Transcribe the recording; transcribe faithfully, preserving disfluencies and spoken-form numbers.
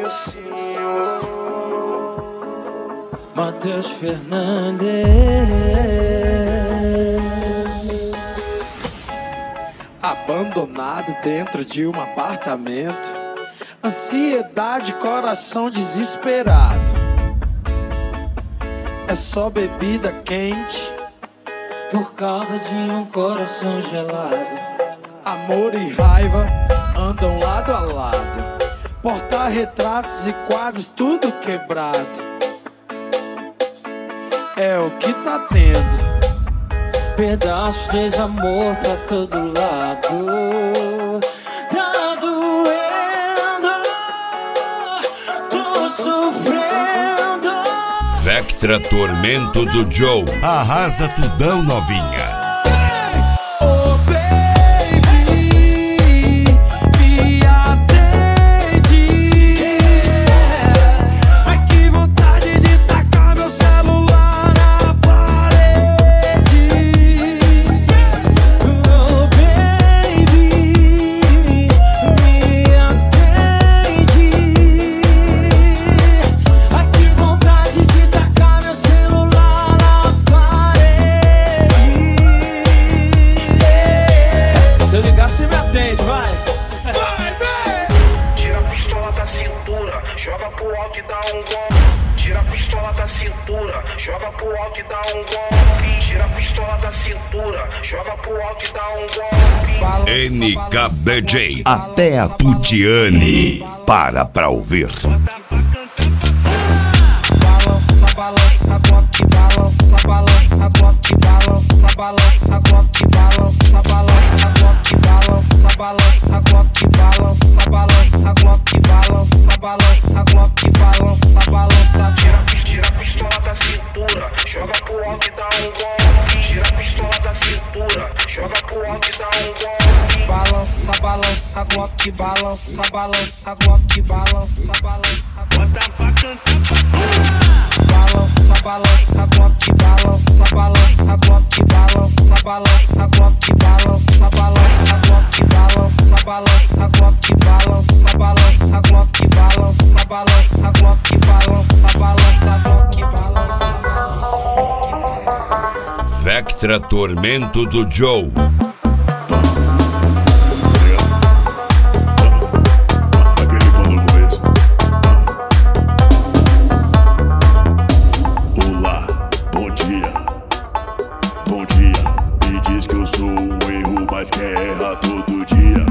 Matheus Fernandes. Abandonado dentro de um apartamento, ansiedade, coração desesperado. É só bebida quente por causa de um coração gelado. Amor e raiva andam lado a lado, porta-retratos e quadros tudo quebrado. É o que tá tendo, pedaços de desamor pra todo lado. Tá doendo, tô sofrendo. Vectra Tormento do Joe. Arrasa tudão, novinha. Joga pro alto e dá um golpe. Tira a pistola da cintura, joga pro alto e dá um golpe. Tira a pistola da cintura, joga pro alto e dá um golpe. N K D J, até a Putiane. Para pra ouvir. Balança, balança, glock, balança, balança, glock, balança, balança, glock, balança, balança, glock, balança, balança, glock, balança, balança, glock, balança, balança, glock, balança, balança. Tira, tira a pistola da cintura, joga pro alto e dá um golpe. Tira a pistola da cintura, joga pro alto e dá um golpe. Balança, balança, glock, balança, balança, glock, balança, balança. Bota pra cantar. Balança, balança, glock, balança, balança, glock, balança, balança, glock, balança, balança, glock, balança, balança, glock, balança, balança, glock, balança, balança, glock, balança, balança, glock, balança. Vectra Tormento do Joe. Bom dia, me diz que eu sou um erro, mas quer errar todo dia.